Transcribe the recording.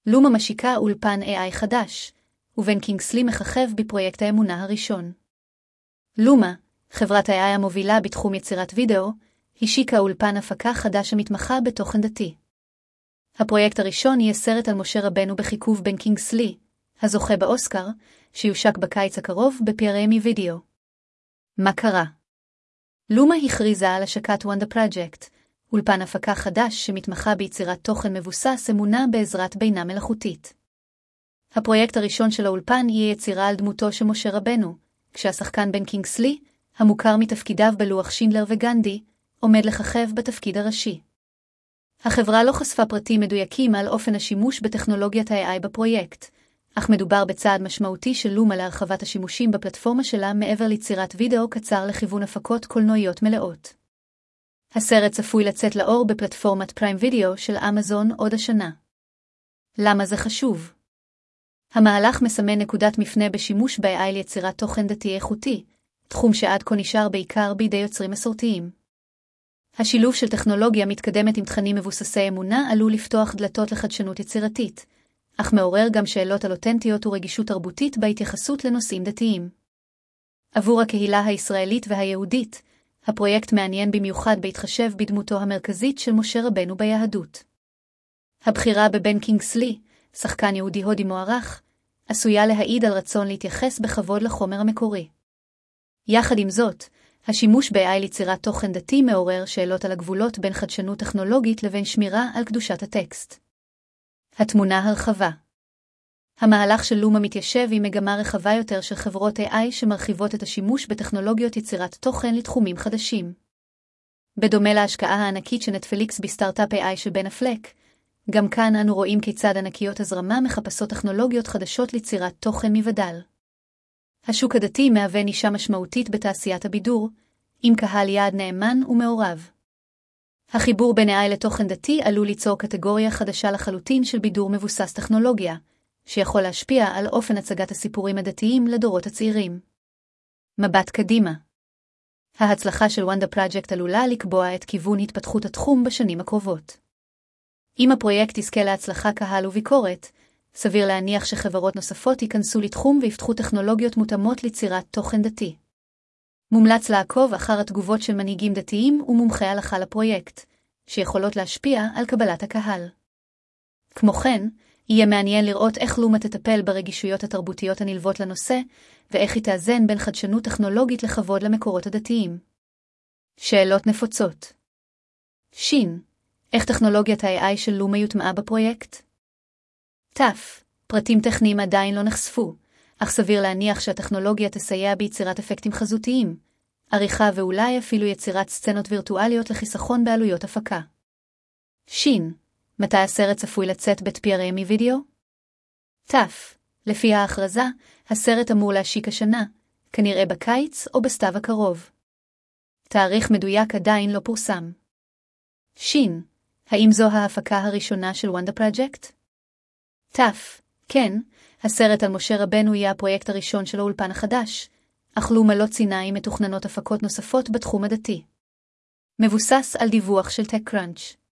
לומה משיקה אולפן AI חדש, ובן קינגסלי מככב בפרויקט האמונה הראשון. לומה, חברת ה-AI המובילה בתחום יצירת וידאו, השיקה אולפן הפקה חדש המתמחה בתוכן דתי. הפרויקט הראשון יהיה סרט על משה רבנו בחיקוב בן קינגסלי, הזוכה באוסקר, שיושק בקיץ הקרוב בפיירמי וידאו. מה קרה? לומה הכריזה על השקת וונדה פרויקט, אולפן הפקה חדש שמתמחה ביצירת תוכן מבוסס אמונה בעזרת בינה מלאכותית. הפרויקט הראשון של האולפן יהיה יצירה על דמותו של משה רבנו, כשהשחקן בן קינגסלי, המוכר מתפקידיו בלוח שינדלר וגנדי, עומד לככב בתפקיד הראשי. החברה לא חשפה פרטים מדויקים על אופן השימוש בטכנולוגיית ה-AI בפרויקט, אך מדובר בצעד משמעותי של לומה להרחבת השימושים בפלטפורמה שלה מעבר ליצירת וידאו קצר לכיוון הפקות קולנועיות מלאות. הסרט צפוי לצאת לאור בפלטפורמת פריים וידאו של אמזון עוד השנה. למה זה חשוב? המהלך מסמן נקודת מפנה בשימוש ב-AI ליצירת תוכן דתי איכותי, תחום שעד כה נשאר בעיקר בידי יוצרים מסורתיים. השילוב של טכנולוגיה מתקדמת עם תכנים מבוססי אמונה עלול לפתוח דלתות לחדשנות יצירתית, אך מעורר גם שאלות על אותנטיות ורגישות תרבותית בהתייחסות לנושאים דתיים. עבור הקהילה הישראלית והיהודית, הפרויקט מעניין במיוחד בהתחשב בדמותו המרכזית של משה רבנו ביהדות. הבחירה בבן קינגסלי, שחקן יהודי הודי מוערך, עשויה להעיד על רצון להתייחס בכבוד לחומר המקורי. יחד עם זאת, השימוש ב-AI ליצירת תוכן דתי מעורר שאלות על הגבולות בין חדשנות טכנולוגית לבין שמירה על קדושת הטקסט. התמונה הרחבה. המהלך של לומה מתיישב עם מגמה רחבה יותר של חברות AI שמרחיבות את השימוש בטכנולוגיות יצירת תוכן לתחומים חדשים. בדומה להשקעה הענקית של נטפליקס בסטארט-אפ AI של בן אפלק, גם כאן אנו רואים כיצד ענקיות הזרמה מחפשות טכנולוגיות חדשות ליצירת תוכן מבדל. השוק הדתי מהווה נישה משמעותית בתעשיית הבידור, עם קהל יעד נאמן ומעורב. החיבור בין AI לתוכן דתי עלול ליצור קטגוריה חדשה לחלוטין של בידור מבוסס טכנולוגיה, שיכול להשפיע על אופן הצגת הסיפורים הדתיים לדורות הצעירים. מבט קדימה. ההצלחה של וונדה פרויקט עלולה לקבוע את כיוון התפתחות התחום בשנים הקרובות. אם הפרויקט יזכה להצלחה קהל וביקורת, סביר להניח שחברות נוספות ייכנסו לתחום ויפתחו טכנולוגיות מותאמות ליצירת תוכן דתי. מומלץ לעקוב אחר התגובות של מנהיגים דתיים ומומחי הלכה לפרויקט, שיכולות להשפיע על קבלת הקהל. כמו כן, יהיה מעניין לראות איך לומה תטפל ברגישויות התרבותיות הנלוות לנושא, ואיך היא תאזן בין חדשנות טכנולוגית לכבוד למקורות הדתיים. שאלות נפוצות. שין, איך טכנולוגיית ה-AI של לומה יוטמעה בפרויקט? תף, פרטים טכניים עדיין לא נחשפו, אך סביר להניח שהטכנולוגיה תסייע ביצירת אפקטים חזותיים, עריכה ואולי אפילו יצירת סצנות וירטואליות לחיסכון בעלויות הפקה. שין, מתי הסרט צפוי לצאת בפיירמי וידאו? תף, לפי ההכרזה, הסרט אמור להשיק השנה, כנראה בקיץ או בסתיו הקרוב. תאריך מדויק עדיין לא פורסם. שין, האם זו ההפקה הראשונה של וונדה פרויקט? תף, כן, הסרט על משה רבנו יהיה הפרויקט הראשון של האולפן החדש, אך לומה לא ציינה אם מתוכננות הפקות נוספות בתחום הדתי. מבוסס על דיווח של TechCrunch.